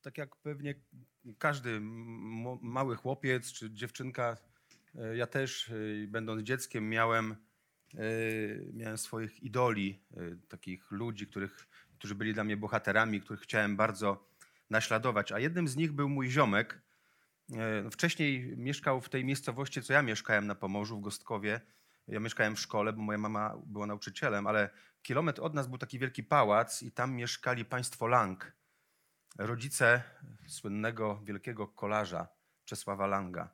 tak jak pewnie każdy mały chłopiec czy dziewczynka, ja też, będąc dzieckiem, miałem swoich idoli, takich ludzi, którzy byli dla mnie bohaterami, których chciałem bardzo naśladować. A jednym z nich był mój ziomek. Wcześniej mieszkał w tej miejscowości, co ja mieszkałem na Pomorzu, w Gostkowie. Ja mieszkałem w szkole, bo moja mama była nauczycielem, ale kilometr od nas był taki wielki pałac i tam mieszkali państwo Lang. Rodzice słynnego wielkiego kolarza Czesława Langa.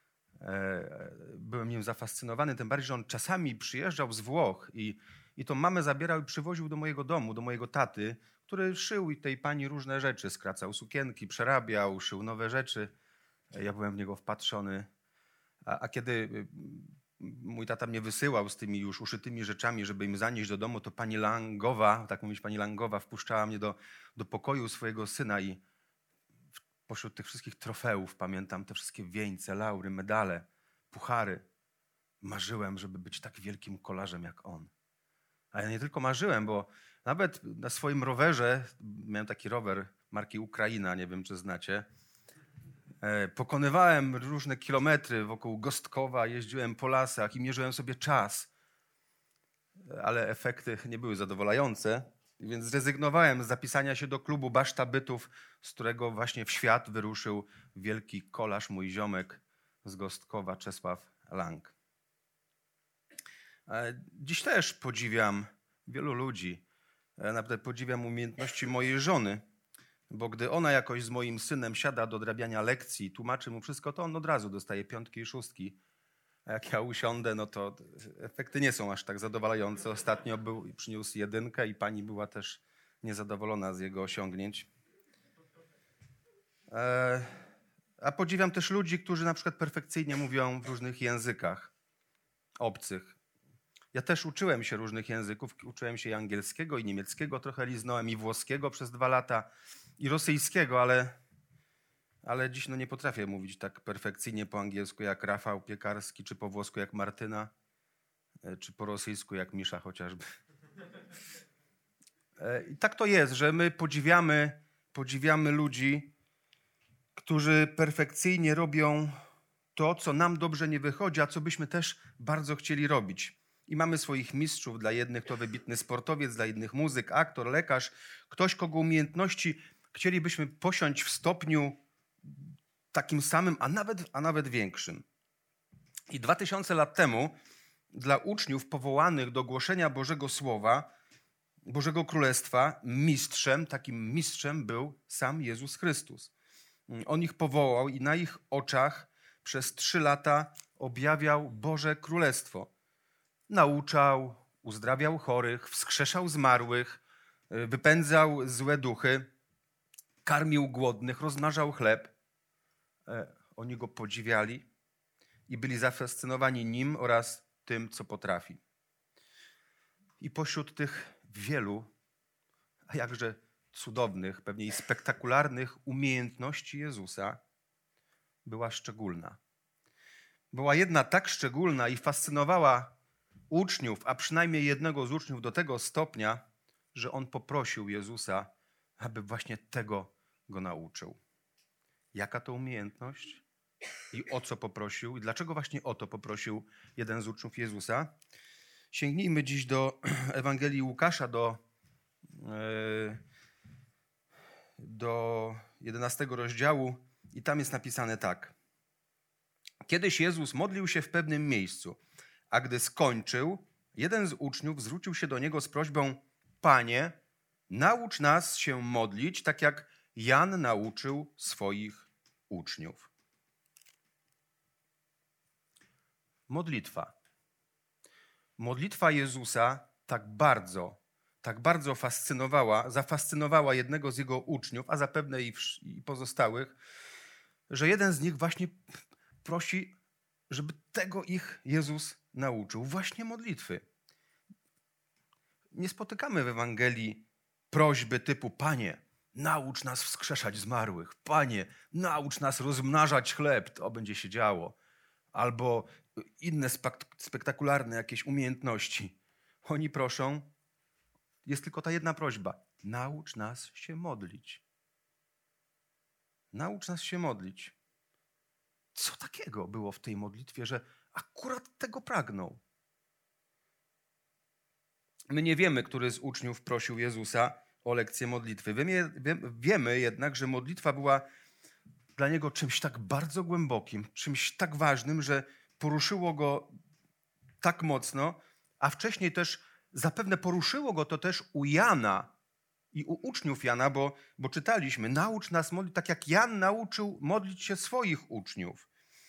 Byłem nim zafascynowany, tym bardziej, że on czasami przyjeżdżał z Włoch i tą mamę zabierał i przywoził do mojego domu, do mojego taty, który szył tej pani różne rzeczy, skracał sukienki, przerabiał, szył nowe rzeczy. Ja byłem w niego wpatrzony. A kiedy mój tata mnie wysyłał z tymi już uszytymi rzeczami, żeby im zanieść do domu, to pani Langowa, tak mówić pani Langowa, wpuszczała mnie do pokoju swojego syna i pośród tych wszystkich trofeów, pamiętam te wszystkie wieńce, laury, medale, puchary, marzyłem, żeby być tak wielkim kolarzem jak on. A ja nie tylko marzyłem, bo nawet na swoim rowerze, miałem taki rower marki Ukraina, nie wiem czy znacie, pokonywałem różne kilometry wokół Gostkowa, jeździłem po lasach i mierzyłem sobie czas. Ale efekty nie były zadowalające, więc zrezygnowałem z zapisania się do klubu Baszta Bytów, z którego właśnie w świat wyruszył wielki kolarz, mój ziomek z Gostkowa, Czesław Lang. Dziś też podziwiam wielu ludzi. Naprawdę podziwiam umiejętności mojej żony, bo gdy ona jakoś z moim synem siada do odrabiania lekcji, tłumaczy mu wszystko, to on od razu dostaje 5 i 6. A jak ja usiądę, no to efekty nie są aż tak zadowalające. Ostatnio przyniósł 1 i pani była też niezadowolona z jego osiągnięć. A podziwiam też ludzi, którzy na przykład perfekcyjnie mówią w różnych językach obcych. Ja też uczyłem się różnych języków. Uczyłem się i angielskiego, i niemieckiego, trochę liznąłem, i włoskiego przez 2 lata, i rosyjskiego, ale dziś nie potrafię mówić tak perfekcyjnie po angielsku jak Rafał Piekarski, czy po włosku jak Martyna, czy po rosyjsku jak Misza chociażby. I tak to jest, że my podziwiamy ludzi, którzy perfekcyjnie robią to, co nam dobrze nie wychodzi, a co byśmy też bardzo chcieli robić. I mamy swoich mistrzów, dla jednych to wybitny sportowiec, dla innych muzyk, aktor, lekarz, ktoś, kogo umiejętności chcielibyśmy posiąść w stopniu takim samym, a nawet większym. I 2000 lat temu dla uczniów powołanych do głoszenia Bożego Słowa, Bożego Królestwa, takim mistrzem był sam Jezus Chrystus. On ich powołał i na ich oczach przez 3 lata objawiał Boże Królestwo. Nauczał, uzdrawiał chorych, wskrzeszał zmarłych, wypędzał złe duchy, karmił głodnych, rozmnażał chleb. Oni go podziwiali i byli zafascynowani nim oraz tym, co potrafi. I pośród tych wielu, a jakże cudownych, pewnie i spektakularnych umiejętności Jezusa była szczególna. Była jedna tak szczególna i fascynowała uczniów, a przynajmniej jednego z uczniów do tego stopnia, że on poprosił Jezusa, aby właśnie tego go nauczył. Jaka to umiejętność i o co poprosił i dlaczego właśnie o to poprosił jeden z uczniów Jezusa? Sięgnijmy dziś do Ewangelii Łukasza, do 11 rozdziału i tam jest napisane tak. Kiedyś Jezus modlił się w pewnym miejscu, a gdy skończył, jeden z uczniów zwrócił się do niego z prośbą: Panie, naucz nas się modlić, tak jak Jan nauczył swoich uczniów. Modlitwa. Modlitwa Jezusa tak bardzo zafascynowała jednego z jego uczniów, a zapewne i pozostałych, że jeden z nich właśnie prosi, żeby tego ich Jezus nauczył. Właśnie modlitwy. Nie spotykamy w Ewangelii prośby typu: Panie, naucz nas wskrzeszać zmarłych. Panie, naucz nas rozmnażać chleb. To będzie się działo. Albo inne spektakularne jakieś umiejętności. Oni proszą, jest tylko ta jedna prośba. Naucz nas się modlić. naucz nas się modlić. Co takiego było w tej modlitwie, że akurat tego pragnął? My nie wiemy, który z uczniów prosił Jezusa o lekcję modlitwy. Wiemy jednak, że modlitwa była dla niego czymś tak bardzo głębokim, czymś tak ważnym, że poruszyło go tak mocno, a wcześniej też zapewne poruszyło go to też u Jana i u uczniów Jana, bo czytaliśmy, naucz nas modlić, tak jak Jan nauczył modlić się swoich uczniów.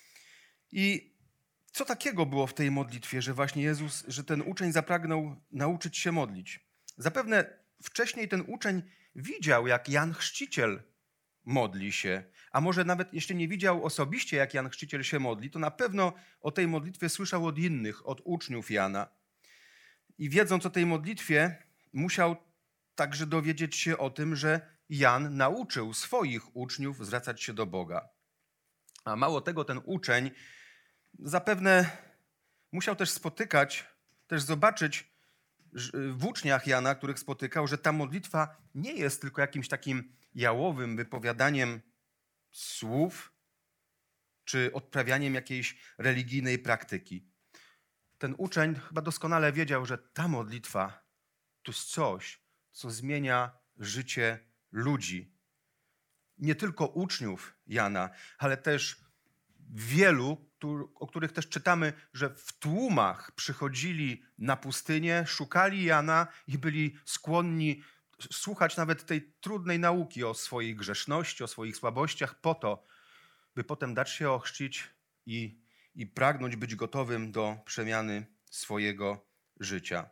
I co takiego było w tej modlitwie, że właśnie Jezus, że ten uczeń zapragnął nauczyć się modlić? Zapewne wcześniej ten uczeń widział, jak Jan Chrzciciel modli się, a może nawet jeśli nie widział osobiście, jak Jan Chrzciciel się modli, to na pewno o tej modlitwie słyszał od innych, od uczniów Jana. I wiedząc o tej modlitwie, musiał także dowiedzieć się o tym, że Jan nauczył swoich uczniów zwracać się do Boga. A mało tego, ten uczeń zapewne musiał też spotykać, też zobaczyć w uczniach Jana, których spotykał, że ta modlitwa nie jest tylko jakimś takim jałowym wypowiadaniem słów czy odprawianiem jakiejś religijnej praktyki. Ten uczeń chyba doskonale wiedział, że ta modlitwa to jest coś, co zmienia życie ludzi. Nie tylko uczniów Jana, ale też wielu, o których też czytamy, że w tłumach przychodzili na pustynię, szukali Jana i byli skłonni słuchać nawet tej trudnej nauki o swojej grzeszności, o swoich słabościach po to, by potem dać się ochrzcić i pragnąć być gotowym do przemiany swojego życia.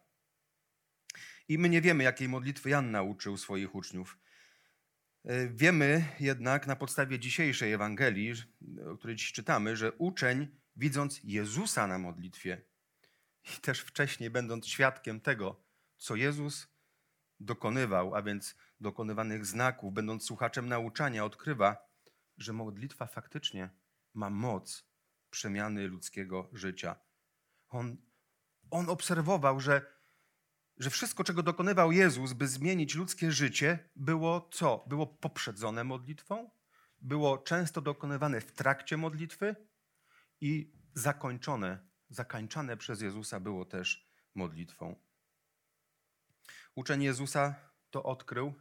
I my nie wiemy, jakiej modlitwy Jan nauczył swoich uczniów. Wiemy jednak na podstawie dzisiejszej Ewangelii, o której dziś czytamy, że uczeń, widząc Jezusa na modlitwie i też wcześniej będąc świadkiem tego, co Jezus dokonywał, a więc dokonywanych znaków, będąc słuchaczem nauczania, odkrywa, że modlitwa faktycznie ma moc przemiany ludzkiego życia. On obserwował, że wszystko, czego dokonywał Jezus, by zmienić ludzkie życie, było co? Było poprzedzone modlitwą, było często dokonywane w trakcie modlitwy i zakańczane przez Jezusa było też modlitwą. Uczeń Jezusa to odkrył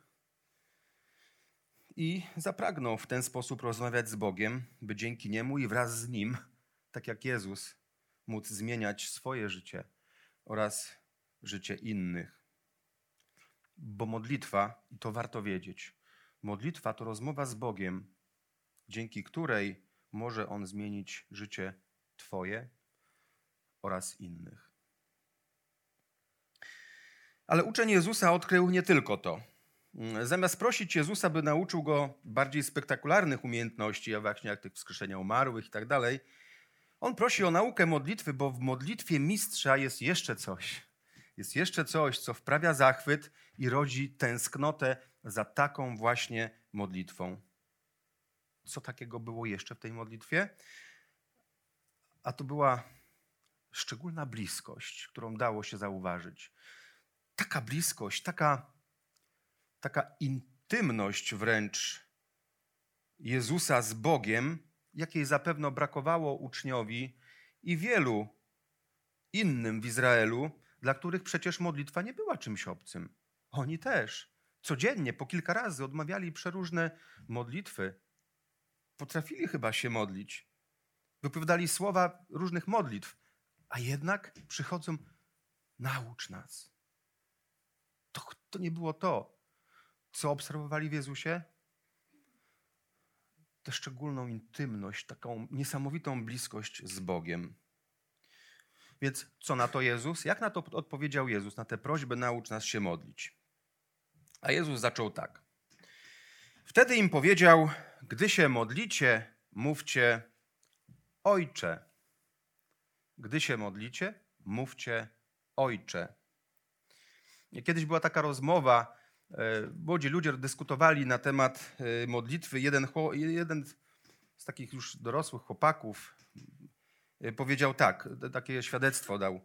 i zapragnął w ten sposób rozmawiać z Bogiem, by dzięki Niemu i wraz z Nim, tak jak Jezus, móc zmieniać swoje życie oraz życie innych. Bo modlitwa, i to warto wiedzieć, modlitwa to rozmowa z Bogiem, dzięki której może On zmienić życie Twoje oraz innych. Ale uczeń Jezusa odkrył nie tylko to. Zamiast prosić Jezusa, by nauczył go bardziej spektakularnych umiejętności, a właśnie jak tych wskrzeszenia umarłych i tak dalej, on prosi o naukę modlitwy, bo w modlitwie mistrza jest jeszcze coś. Jest jeszcze coś, co wprawia zachwyt i rodzi tęsknotę za taką właśnie modlitwą. Co takiego było jeszcze w tej modlitwie? A to była szczególna bliskość, którą dało się zauważyć. Taka bliskość, taka intymność wręcz Jezusa z Bogiem, jakiej zapewne brakowało uczniowi i wielu innym w Izraelu, dla których przecież modlitwa nie była czymś obcym. Oni też codziennie po kilka razy odmawiali przeróżne modlitwy. Potrafili chyba się modlić. Wypowiadali słowa różnych modlitw, a jednak przychodzą, naucz nas. To nie było to, co obserwowali w Jezusie. Tę szczególną intymność, taką niesamowitą bliskość z Bogiem. Więc co na to Jezus? Jak na to odpowiedział Jezus, na tę prośbę naucz nas się modlić? A Jezus zaczął tak. Wtedy im powiedział, gdy się modlicie, mówcie Ojcze. Gdy się modlicie, mówcie Ojcze. Kiedyś była taka rozmowa, młodzi ludzie dyskutowali na temat modlitwy. Jeden z takich już dorosłych chłopaków powiedział tak, takie świadectwo dał.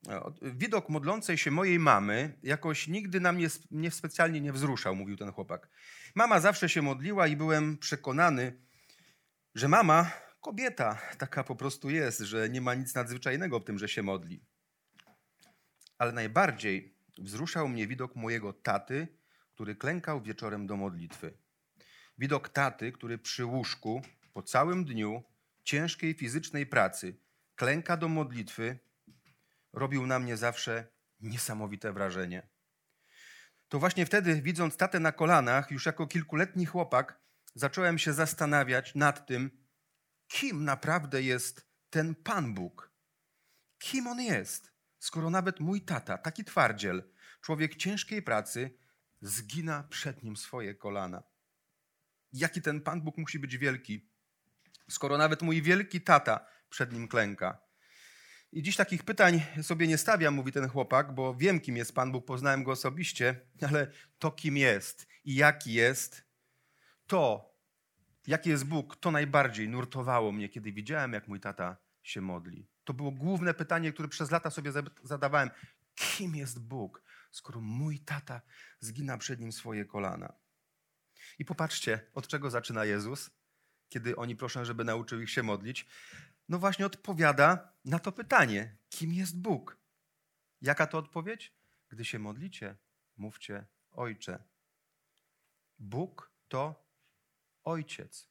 Widok modlącej się mojej mamy jakoś nigdy na mnie specjalnie nie wzruszał, mówił ten chłopak. Mama zawsze się modliła i byłem przekonany, że mama, kobieta, taka po prostu jest, że nie ma nic nadzwyczajnego w tym, że się modli. Ale najbardziej wzruszał mnie widok mojego taty, który klękał wieczorem do modlitwy. Widok taty, który przy łóżku po całym dniu ciężkiej fizycznej pracy klęka do modlitwy, robił na mnie zawsze niesamowite wrażenie. To właśnie wtedy, widząc tatę na kolanach, już jako kilkuletni chłopak, zacząłem się zastanawiać nad tym, kim naprawdę jest ten Pan Bóg. Kim On jest, skoro nawet mój tata, taki twardziel, człowiek ciężkiej pracy, zgina przed Nim swoje kolana. Jaki ten Pan Bóg musi być wielki, skoro nawet mój wielki tata przed Nim klęka. I dziś takich pytań sobie nie stawiam, mówi ten chłopak, bo wiem, kim jest Pan Bóg, poznałem Go osobiście, ale to, kim jest i jaki jest, to, jaki jest Bóg, to najbardziej nurtowało mnie, kiedy widziałem, jak mój tata się modli. To było główne pytanie, które przez lata sobie zadawałem. Kim jest Bóg, skoro mój tata zgina przed Nim swoje kolana? I popatrzcie, od czego zaczyna Jezus, kiedy oni proszą, żeby nauczył ich się modlić. No właśnie odpowiada na to pytanie. Kim jest Bóg? Jaka to odpowiedź? Gdy się modlicie, mówcie Ojcze. Bóg to Ojciec.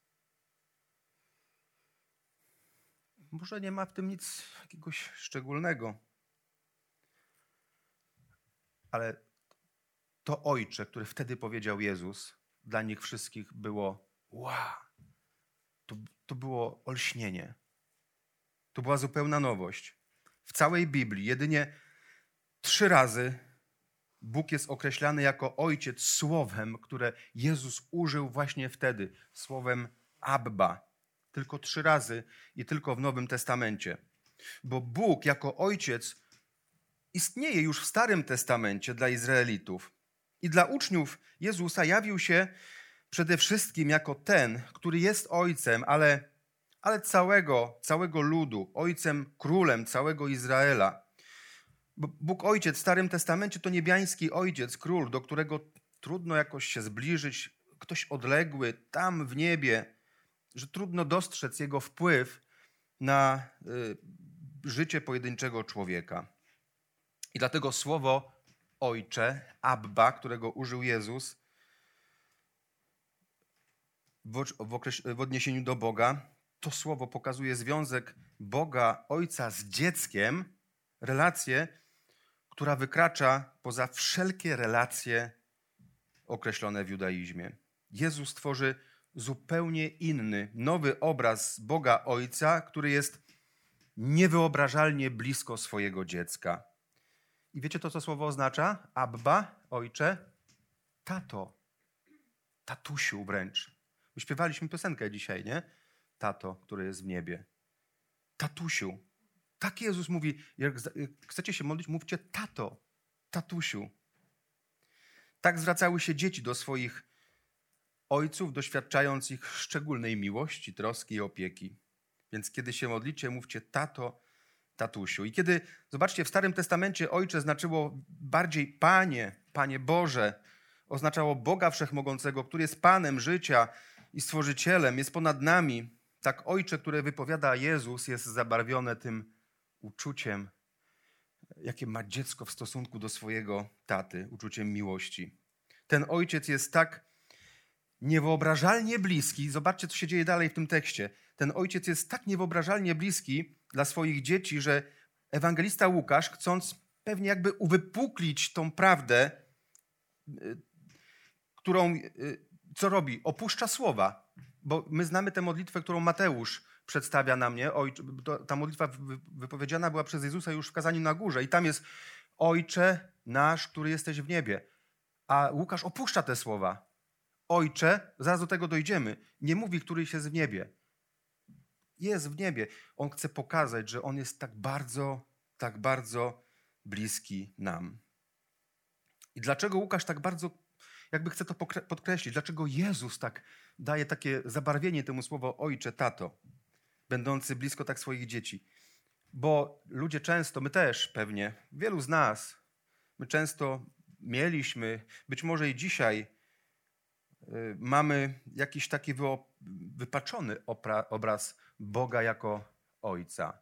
Może nie ma w tym nic jakiegoś szczególnego, ale to Ojcze, które wtedy powiedział Jezus, dla nich wszystkich było wow. To było olśnienie. To była zupełna nowość. W całej Biblii jedynie 3 razy Bóg jest określany jako Ojciec słowem, które Jezus użył właśnie wtedy, słowem Abba. Tylko 3 razy i tylko w Nowym Testamencie. Bo Bóg jako Ojciec istnieje już w Starym Testamencie dla Izraelitów. I dla uczniów Jezusa jawił się przede wszystkim jako ten, który jest Ojcem, ale całego ludu, Ojcem, Królem całego Izraela. Bóg Ojciec w Starym Testamencie to niebiański Ojciec, Król, do którego trudno jakoś się zbliżyć, ktoś odległy tam w niebie, że trudno dostrzec Jego wpływ na życie pojedynczego człowieka. I dlatego słowo Ojcze, Abba, którego użył Jezus w odniesieniu do Boga, to słowo pokazuje związek Boga, Ojca z dzieckiem, relację, która wykracza poza wszelkie relacje określone w judaizmie. Jezus tworzy zupełnie inny, nowy obraz Boga Ojca, który jest niewyobrażalnie blisko swojego dziecka. I wiecie to, co słowo oznacza? Abba, Ojcze, tato, tatusiu wręcz. My śpiewaliśmy piosenkę dzisiaj, nie? Tato, który jest w niebie. Tatusiu. Tak Jezus mówi, jak chcecie się modlić, mówcie tato, tatusiu. Tak zwracały się dzieci do swoich ojców, doświadczając ich szczególnej miłości, troski i opieki. Więc kiedy się modlicie, mówcie tato, tatusiu. I kiedy, zobaczcie, w Starym Testamencie Ojcze znaczyło bardziej Panie, Panie Boże, oznaczało Boga Wszechmogącego, który jest Panem życia i Stworzycielem, jest ponad nami. Tak Ojcze, które wypowiada Jezus, jest zabarwione tym uczuciem, jakie ma dziecko w stosunku do swojego taty, uczuciem miłości. Ten Ojciec jest tak niewyobrażalnie bliski. Zobaczcie, co się dzieje dalej w tym tekście. Ten Ojciec jest tak niewyobrażalnie bliski dla swoich dzieci, że ewangelista Łukasz, chcąc pewnie jakby uwypuklić tą prawdę, którą, co robi? Opuszcza słowa. Bo my znamy tę modlitwę, którą Mateusz przedstawia na mnie. Ta modlitwa wypowiedziana była przez Jezusa już w kazaniu na górze. I tam jest Ojcze nasz, który jesteś w niebie. A Łukasz opuszcza te słowa. Ojcze, zaraz do tego dojdziemy, nie mówi, któryś jest w niebie. Jest w niebie. On chce pokazać, że On jest tak bardzo bliski nam. I dlaczego Łukasz tak bardzo jakby chce to podkreślić? Dlaczego Jezus tak daje takie zabarwienie temu słowo Ojcze, tato, będący blisko tak swoich dzieci? Bo ludzie często, my też pewnie, wielu z nas, my często mieliśmy, być może i dzisiaj mamy jakiś taki wypaczony obraz Boga jako Ojca.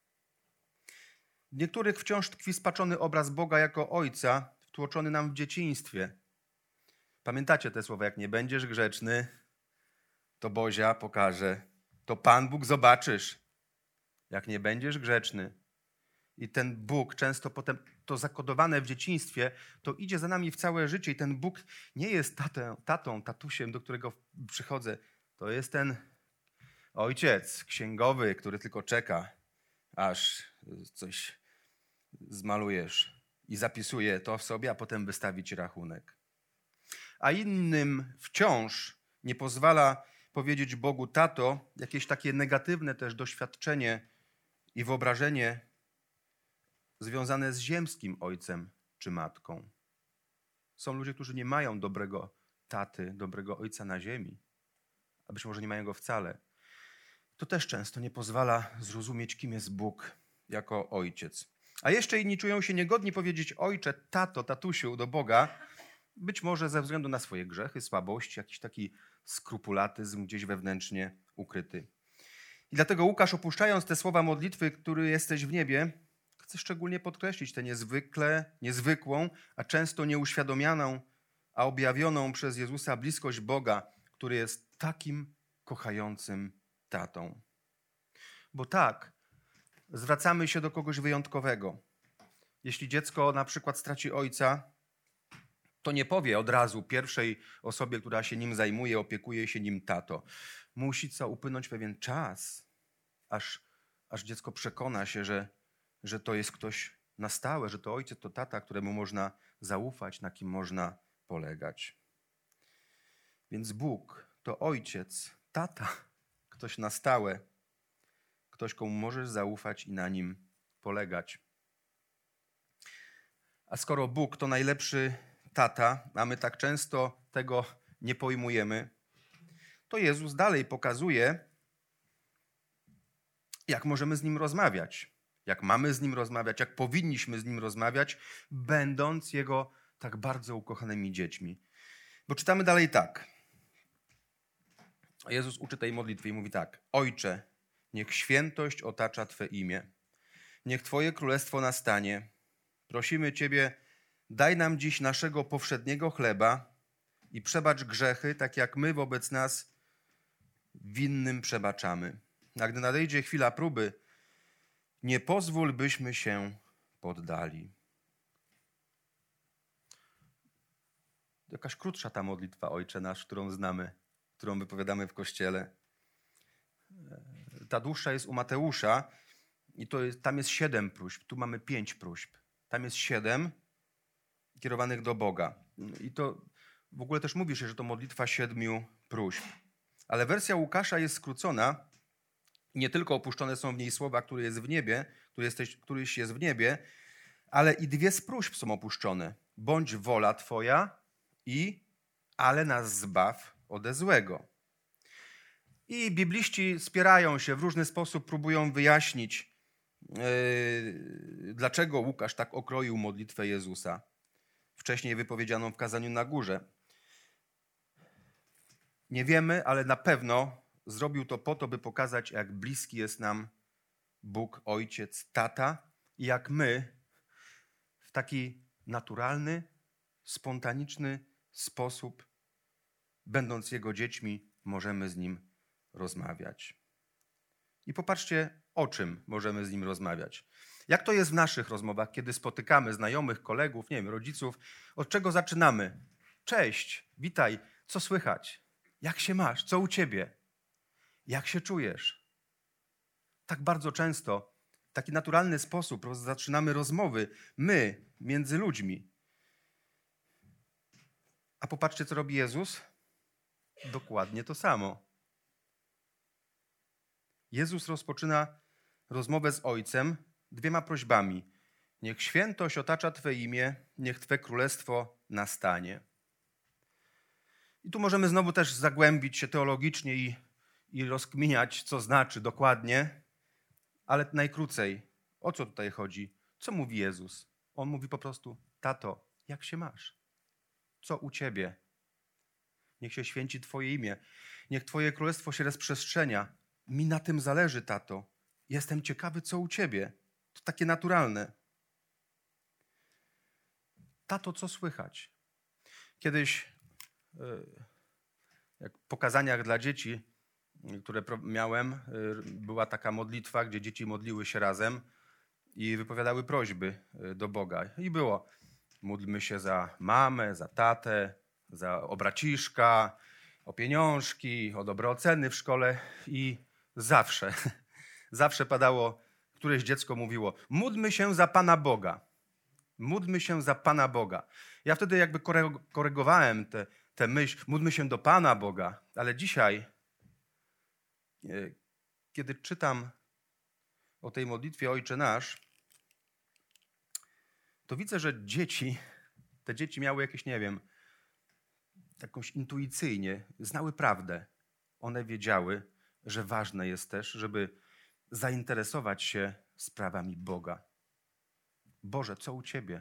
W niektórych wciąż tkwi spaczony obraz Boga jako Ojca, wtłoczony nam w dzieciństwie. Pamiętacie te słowa, jak nie będziesz grzeczny, to Bozia pokaże, to Pan Bóg zobaczysz, jak nie będziesz grzeczny. I ten Bóg często potem, to zakodowane w dzieciństwie, to idzie za nami w całe życie. I ten Bóg nie jest tatusiem, do którego przychodzę. To jest ten ojciec księgowy, który tylko czeka, aż coś zmalujesz i zapisuje to w sobie, a potem wystawi ci rachunek. A innym wciąż nie pozwala powiedzieć Bogu tato, jakieś takie negatywne też doświadczenie i wyobrażenie związane z ziemskim ojcem czy matką. Są ludzie, którzy nie mają dobrego taty, dobrego ojca na ziemi, a być może nie mają go wcale. To też często nie pozwala zrozumieć, kim jest Bóg jako ojciec. A jeszcze inni czują się niegodni powiedzieć ojcze, tato, tatusiu do Boga, być może ze względu na swoje grzechy, słabości, jakiś taki skrupulatyzm gdzieś wewnętrznie ukryty. I dlatego Łukasz, opuszczając te słowa modlitwy, który jesteś w niebie, chce szczególnie podkreślić tę niezwykłą, a często nieuświadomianą, a objawioną przez Jezusa bliskość Boga, który jest takim kochającym tatą. Bo tak, zwracamy się do kogoś wyjątkowego. Jeśli dziecko na przykład straci ojca, to nie powie od razu pierwszej osobie, która się nim zajmuje, opiekuje się nim tato. Musi upłynąć pewien czas, aż dziecko przekona się, że to jest ktoś na stałe, że to ojciec, to tata, któremu można zaufać, na kim można polegać. Więc Bóg to ojciec, tata, ktoś na stałe, ktoś, komu możesz zaufać i na nim polegać. A skoro Bóg to najlepszy tata, a my tak często tego nie pojmujemy, to Jezus dalej pokazuje, jak możemy z Nim rozmawiać, jak mamy z Nim rozmawiać, jak powinniśmy z Nim rozmawiać, będąc Jego tak bardzo ukochanymi dziećmi. Bo czytamy dalej tak. Jezus uczy tej modlitwy i mówi tak. Ojcze, niech świętość otacza Twe imię. Niech Twoje królestwo nastanie. Prosimy Ciebie, daj nam dziś naszego powszedniego chleba i przebacz grzechy, tak jak my wobec nas winnym przebaczamy. A gdy nadejdzie chwila próby, nie pozwól, byśmy się poddali. Jakaś krótsza ta modlitwa, Ojcze nasz, którą znamy, którą wypowiadamy w kościele. Ta dłuższa jest u Mateusza i tam jest 7 próśb, tu mamy 5 próśb. Tam jest 7 kierowanych do Boga. I to w ogóle też mówi się, że to modlitwa 7 próśb. Ale wersja Łukasza jest skrócona. Nie tylko opuszczone są w niej słowa, który jest w niebie, któryś jest w niebie, ale i 2 z próśb są opuszczone. Bądź wola Twoja ale nas zbaw ode złego. I bibliści spierają się, w różny sposób próbują wyjaśnić, dlaczego Łukasz tak okroił modlitwę Jezusa, wcześniej wypowiedzianą w kazaniu na górze. Nie wiemy, ale na pewno zrobił to po to, by pokazać, jak bliski jest nam Bóg, Ojciec, Tata i jak my w taki naturalny, spontaniczny sposób, będąc Jego dziećmi, możemy z Nim rozmawiać. I popatrzcie, o czym możemy z Nim rozmawiać. Jak to jest w naszych rozmowach, kiedy spotykamy znajomych, kolegów, nie wiem, rodziców? Od czego zaczynamy? Cześć, witaj, co słychać? Jak się masz? Co u ciebie? Jak się czujesz? Tak bardzo często, w taki naturalny sposób zaczynamy rozmowy, my, między ludźmi. A popatrzcie, co robi Jezus. Dokładnie to samo. Jezus rozpoczyna rozmowę z Ojcem 2 prośbami. Niech świętość otacza Twe imię, niech Twe królestwo nastanie. I tu możemy znowu też zagłębić się teologicznie i rozkminiać, co znaczy dokładnie, ale najkrócej. O co tutaj chodzi? Co mówi Jezus? On mówi po prostu, tato, jak się masz? Co u ciebie? Niech się święci Twoje imię. Niech Twoje królestwo się rozprzestrzenia. Mi na tym zależy, tato. Jestem ciekawy, co u ciebie. To takie naturalne. Tato, co słychać? Kiedyś jak w pokazaniach dla dzieci, które miałem, była taka modlitwa, gdzie dzieci modliły się razem i wypowiadały prośby do Boga. I było, módlmy się za mamę, za tatę, o braciszka, o pieniążki, o dobre oceny w szkole i zawsze padało, któreś dziecko mówiło, módlmy się za Pana Boga. Módlmy się za Pana Boga. Ja wtedy jakby korygowałem tę myśl, módlmy się do Pana Boga, ale dzisiaj, kiedy czytam o tej modlitwie Ojcze Nasz, to widzę, że te dzieci miały jakieś, nie wiem, jakąś intuicyjnie, znały prawdę. One wiedziały, że ważne jest też, żeby zainteresować się sprawami Boga. Boże, co u Ciebie?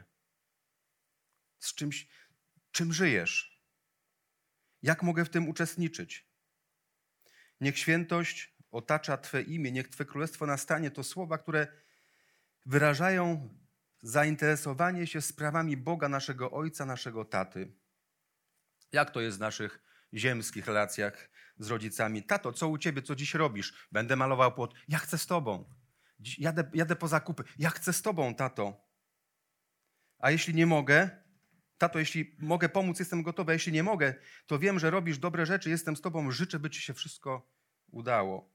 Czym żyjesz? Jak mogę w tym uczestniczyć? Niech świętość otacza Twe imię, niech Twe królestwo nastanie. To słowa, które wyrażają zainteresowanie się sprawami Boga, naszego Ojca, naszego Taty. Jak to jest w naszych ziemskich relacjach z rodzicami? Tato, co u ciebie, co dziś robisz? Będę malował płot. Ja chcę z tobą. Dziś jadę po zakupy. Ja chcę z tobą, tato. A jeśli nie mogę, tato, jeśli mogę pomóc, jestem gotowy. A jeśli nie mogę, to wiem, że robisz dobre rzeczy, jestem z tobą, życzę, by ci się wszystko udało.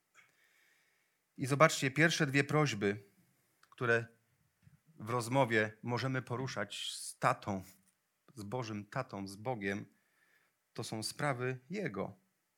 I zobaczcie, pierwsze dwie prośby, które w rozmowie możemy poruszać z tatą, z Bożym Tatą, z Bogiem, to są sprawy Jego.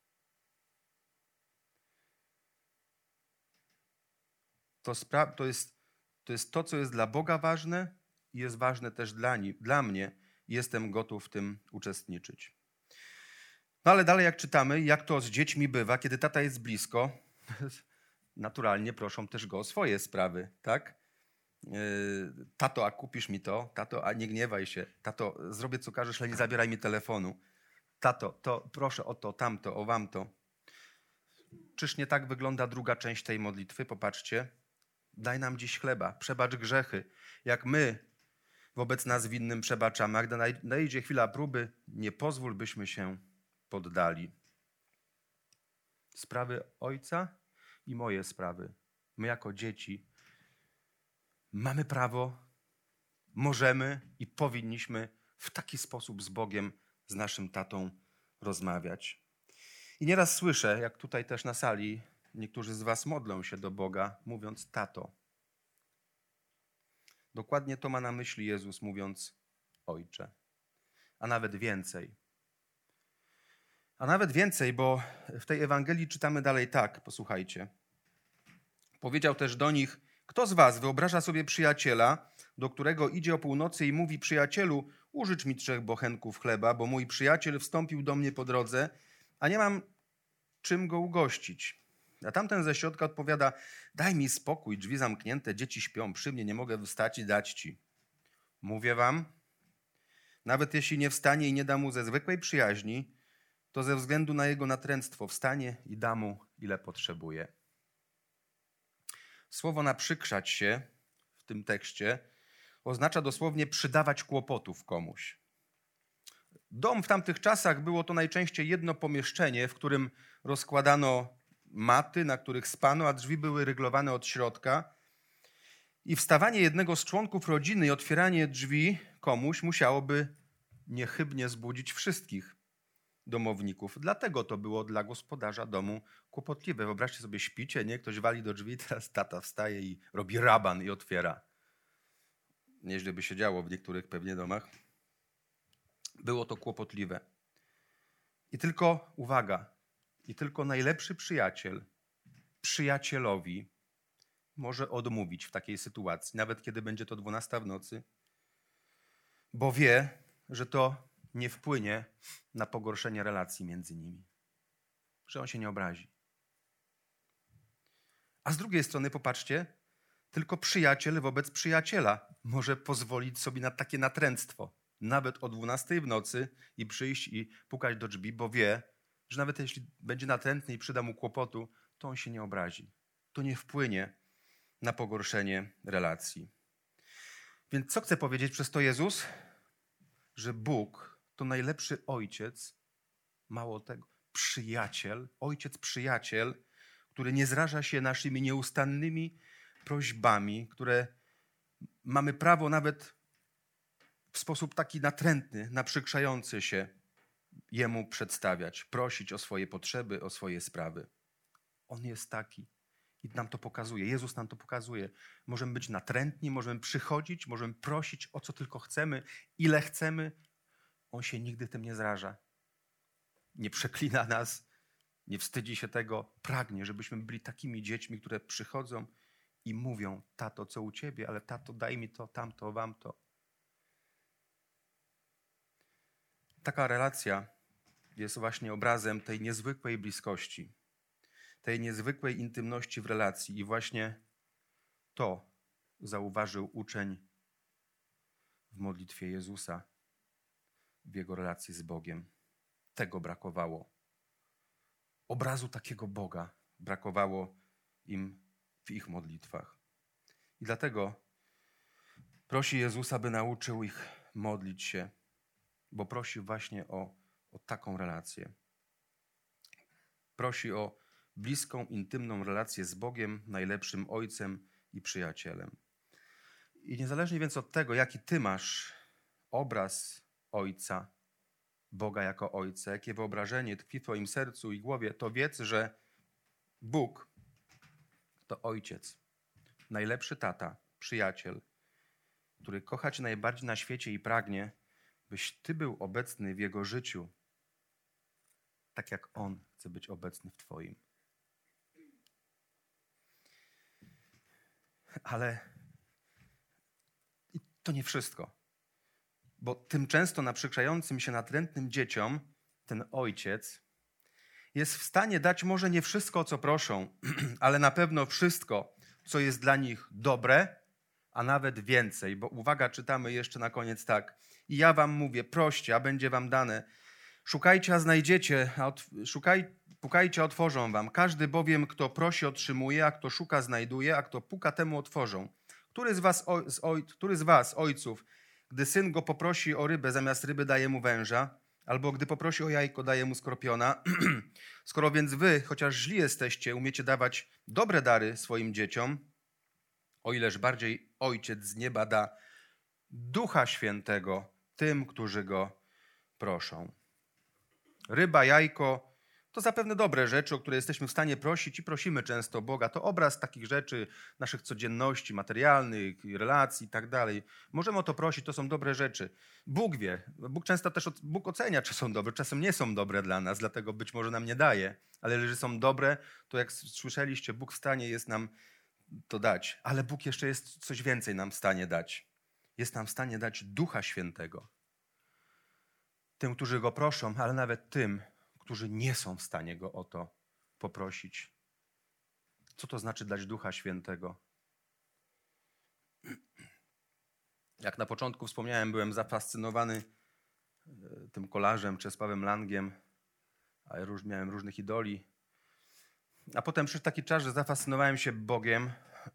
To jest to, co jest dla Boga ważne i jest ważne też dla mnie. Jestem gotów w tym uczestniczyć. No ale dalej jak czytamy, jak to z dziećmi bywa, kiedy tata jest blisko, naturalnie proszą też go o swoje sprawy, tak? Tato, a kupisz mi to? Tato, a nie gniewaj się. Tato, zrobię co każesz, ale nie zabieraj mi telefonu. Tato, to proszę o to, tamto, o wamto. Czyż nie tak wygląda druga część tej modlitwy? Popatrzcie. Daj nam dziś chleba, przebacz grzechy. Jak my wobec nas winnym przebaczamy, a gdy nadejdzie chwila próby, nie pozwól, byśmy się poddali. Sprawy Ojca i moje sprawy. My jako dzieci mamy prawo, możemy i powinniśmy w taki sposób z Bogiem, z naszym tatą rozmawiać. I nieraz słyszę, jak tutaj też na sali, niektórzy z was modlą się do Boga, mówiąc tato. Dokładnie to ma na myśli Jezus, mówiąc Ojcze. A nawet więcej. Bo w tej Ewangelii czytamy dalej tak, posłuchajcie. Powiedział też do nich, kto z was wyobraża sobie przyjaciela, do którego idzie o północy i mówi, przyjacielu, użycz mi 3 bochenków chleba, bo mój przyjaciel wstąpił do mnie po drodze, a nie mam czym go ugościć. A tamten ze środka odpowiada, daj mi spokój, drzwi zamknięte, dzieci śpią przy mnie, nie mogę wstać i dać ci. Mówię wam, nawet jeśli nie wstanie i nie da mu ze zwykłej przyjaźni, to ze względu na jego natręctwo wstanie i da mu, ile potrzebuje. Słowo naprzykrzać się w tym tekście oznacza dosłownie przydawać kłopotów komuś. Dom w tamtych czasach było to najczęściej jedno pomieszczenie, w którym rozkładano maty, na których spano, a drzwi były ryglowane od środka. I wstawanie jednego z członków rodziny i otwieranie drzwi komuś musiałoby niechybnie zbudzić wszystkich domowników. Dlatego to było dla gospodarza domu kłopotliwe. Wyobraźcie sobie, śpicie, nie? Ktoś wali do drzwi, teraz tata wstaje i robi raban i otwiera. Nieźle by się działo w niektórych pewnie domach. Było to kłopotliwe. I tylko, uwaga, najlepszy przyjaciel przyjacielowi może odmówić w takiej sytuacji, nawet kiedy będzie to 12 w nocy, bo wie, że to nie wpłynie na pogorszenie relacji między nimi. Że on się nie obrazi. A z drugiej strony, popatrzcie, Tylko przyjaciel wobec przyjaciela może pozwolić sobie na takie natręctwo. Nawet o 12 w nocy i przyjść i pukać do drzwi, bo wie, że nawet jeśli będzie natrętny i przyda mu kłopotu, to on się nie obrazi. To nie wpłynie na pogorszenie relacji. Więc co chce powiedzieć przez to Jezus? Że Bóg to najlepszy ojciec, mało tego, przyjaciel, ojciec-przyjaciel, który nie zraża się naszymi nieustannymi prośbami, które mamy prawo nawet w sposób taki natrętny, naprzykrzający się Jemu przedstawiać, prosić o swoje potrzeby, o swoje sprawy. On jest taki i nam to pokazuje. Jezus nam to pokazuje. Możemy być natrętni, możemy przychodzić, możemy prosić o co tylko chcemy, ile chcemy. On się nigdy tym nie zraża. Nie przeklina nas, nie wstydzi się tego. Pragnie, żebyśmy byli takimi dziećmi, które przychodzą i mówią: tato, co u ciebie, ale tato, daj mi to, tamto, wam to. Taka relacja jest właśnie obrazem tej niezwykłej bliskości, tej niezwykłej intymności w relacji. I właśnie to zauważył uczeń w modlitwie Jezusa, w jego relacji z Bogiem. Tego brakowało. Obrazu takiego Boga brakowało im w ich modlitwach. I dlatego prosi Jezusa, by nauczył ich modlić się, bo prosi właśnie o taką relację. Prosi o bliską, intymną relację z Bogiem, najlepszym Ojcem i przyjacielem. I niezależnie więc od tego, jaki ty masz obraz Ojca, Boga jako Ojca, jakie wyobrażenie tkwi w twoim sercu i głowie, to wiedz, że Bóg to Ojciec, najlepszy tata, przyjaciel, który kocha cię najbardziej na świecie i pragnie, byś ty był obecny w jego życiu, tak jak on chce być obecny w twoim. Ale to nie wszystko. Bo tym często naprzykrzającym się natrętnym dzieciom ten ojciec jest w stanie dać może nie wszystko, o co proszą, ale na pewno wszystko, co jest dla nich dobre, a nawet więcej. Bo uwaga, czytamy jeszcze na koniec tak. I ja wam mówię, proście, a będzie wam dane. Szukajcie, a znajdziecie, pukajcie, a otworzą wam. Każdy bowiem, kto prosi, otrzymuje, a kto szuka, znajduje, a kto puka, temu otworzą. Który z was, ojców, gdy syn go poprosi o rybę, zamiast ryby daje mu węża, albo gdy poprosi o jajko, daje mu skorpiona? Skoro więc wy, chociaż źli jesteście, umiecie dawać dobre dary swoim dzieciom, o ileż bardziej Ojciec z nieba da Ducha Świętego tym, którzy go proszą. Ryba, jajko to zapewne dobre rzeczy, o które jesteśmy w stanie prosić i prosimy często Boga. To obraz takich rzeczy, naszych codzienności, materialnych, relacji i tak dalej. Możemy o to prosić, to są dobre rzeczy. Bóg wie, Bóg często też Bóg ocenia, czy są dobre, czasem nie są dobre dla nas, dlatego być może nam nie daje. Ale jeżeli są dobre, to jak słyszeliście, Bóg w stanie jest nam to dać. Ale Bóg jeszcze jest coś więcej nam w stanie dać. Jest nam w stanie dać Ducha Świętego. Tym, którzy go proszą, ale nawet tym, którzy nie są w stanie go o to poprosić. Co to znaczy dać Ducha Świętego? Jak na początku wspomniałem, byłem zafascynowany tym kolarzem Czesławem Langiem, a miałem różnych idoli. A potem przyszedł taki czas, że zafascynowałem się Bogiem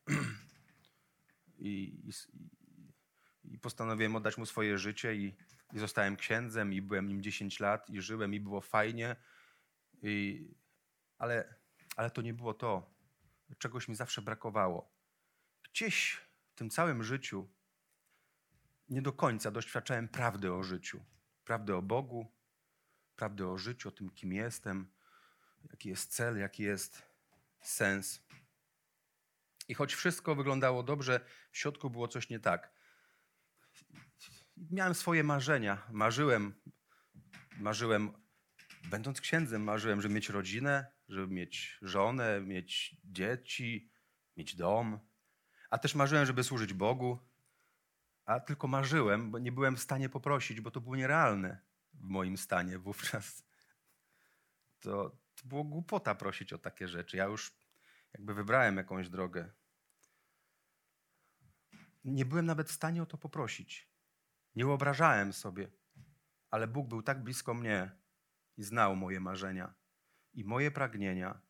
i postanowiłem oddać mu swoje życie i zostałem księdzem i byłem nim 10 lat i żyłem i było fajnie. Ale to nie było to, czegoś mi zawsze brakowało. Gdzieś w tym całym życiu nie do końca doświadczałem prawdy o życiu. Prawdy o Bogu, prawdy o życiu, o tym, kim jestem, jaki jest cel, jaki jest sens. I choć wszystko wyglądało dobrze, w środku było coś nie tak. Miałem swoje marzenia. Marzyłem, będąc księdzem, marzyłem, żeby mieć rodzinę, żeby mieć żonę, mieć dzieci, mieć dom. A też marzyłem, żeby służyć Bogu. A tylko marzyłem, bo nie byłem w stanie poprosić, bo to było nierealne w moim stanie wówczas. To było głupota prosić o takie rzeczy. Ja już jakby wybrałem jakąś drogę. Nie byłem nawet w stanie o to poprosić. Nie wyobrażałem sobie, ale Bóg był tak blisko mnie i znał moje marzenia i moje pragnienia.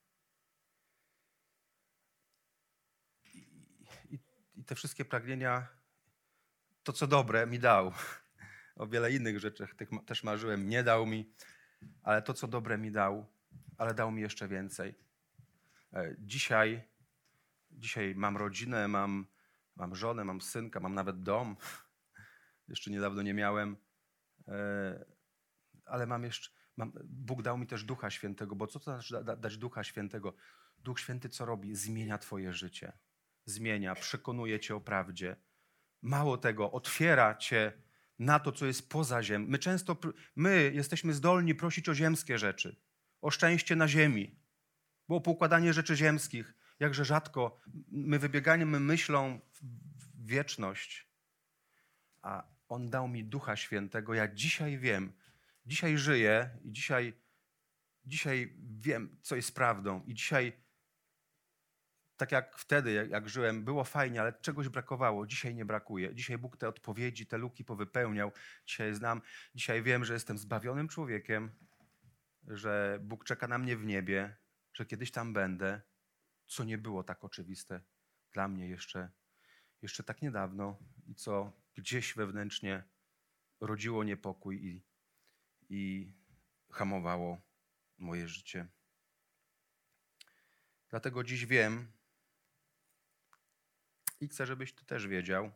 I te wszystkie pragnienia, to co dobre mi dał. O wiele innych rzeczach też marzyłem, nie dał mi, ale to co dobre mi dał, ale dał mi jeszcze więcej. Dzisiaj mam rodzinę, mam żonę, mam synka, mam nawet dom. Jeszcze niedawno nie miałem, ale Bóg dał mi też Ducha Świętego, bo co to znaczy dać Ducha Świętego? Duch Święty co robi? Zmienia twoje życie. Zmienia, przekonuje cię o prawdzie. Mało tego, otwiera cię na to, co jest poza ziemią. My jesteśmy zdolni prosić o ziemskie rzeczy, o szczęście na ziemi, bo o poukładanie rzeczy ziemskich, jakże rzadko my wybiegamy myślą w wieczność. A On dał mi Ducha Świętego. Ja dzisiaj wiem, dzisiaj żyję i dzisiaj wiem, co jest prawdą. I dzisiaj, tak jak wtedy, jak żyłem, było fajnie, ale czegoś brakowało. Dzisiaj nie brakuje. Dzisiaj Bóg te odpowiedzi, te luki powypełniał. Dzisiaj wiem, że jestem zbawionym człowiekiem, że Bóg czeka na mnie w niebie, że kiedyś tam będę, co nie było tak oczywiste dla mnie jeszcze tak niedawno i co gdzieś wewnętrznie rodziło niepokój i hamowało moje życie. Dlatego dziś wiem i chcę, żebyś ty też wiedział,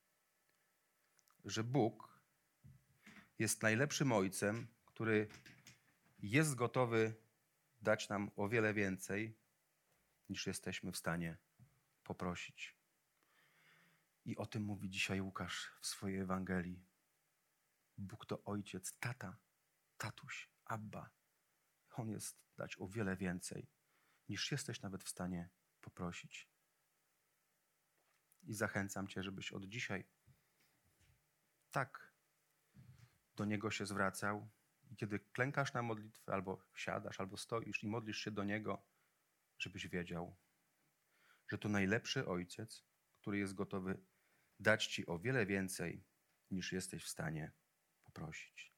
że Bóg jest najlepszym Ojcem, który jest gotowy dać nam o wiele więcej, niż jesteśmy w stanie poprosić. I o tym mówi dzisiaj Łukasz w swojej Ewangelii. Bóg to Ojciec, tata, tatuś, Abba. On jest dać o wiele więcej, niż jesteś nawet w stanie poprosić. I zachęcam cię, żebyś od dzisiaj tak do Niego się zwracał. I kiedy klękasz na modlitwę, albo siadasz, albo stoisz i modlisz się do Niego, żebyś wiedział, że to najlepszy Ojciec, który jest gotowy dać ci o wiele więcej, niż jesteś w stanie poprosić.